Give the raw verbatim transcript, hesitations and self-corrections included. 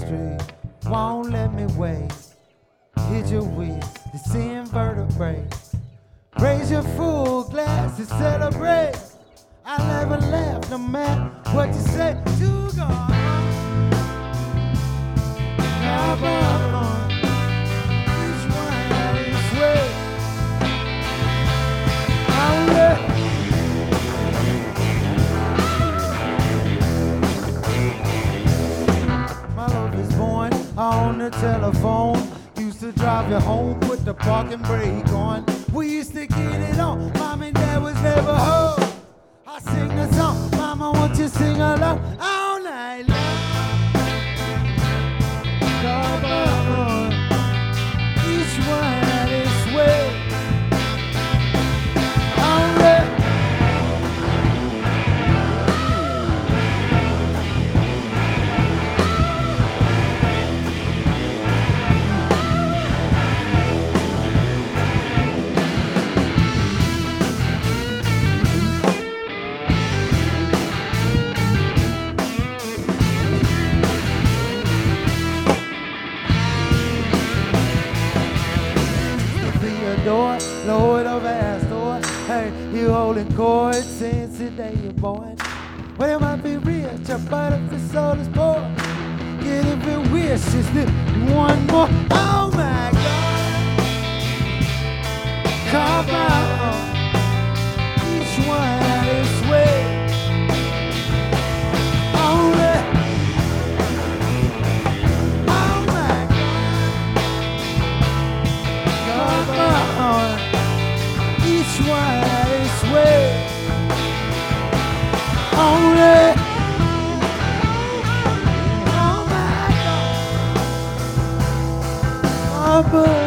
street, won't let me wait. Hit you with the sin vertebrae. Raise your full glass to celebrate. I never laugh no matter what you say. To God, come on, each one at his way. I'm ready. My love is born on the telephone. Used to drive you home, put the parking brake on. We used to get it on. Mom and Dad was never home. I sing the song, Mama, won't you sing along all night long? Come on, each one at his way. I'm ready. Door, Lord of Astor. Hey, you holding court since the day you're born. Well, you might be rich, but if the soul is poor, get if it wishes that one more. Oh my God, come on, each one at his way. Only, oh my God, come on. Each one at his way. Only, oh my God, oh,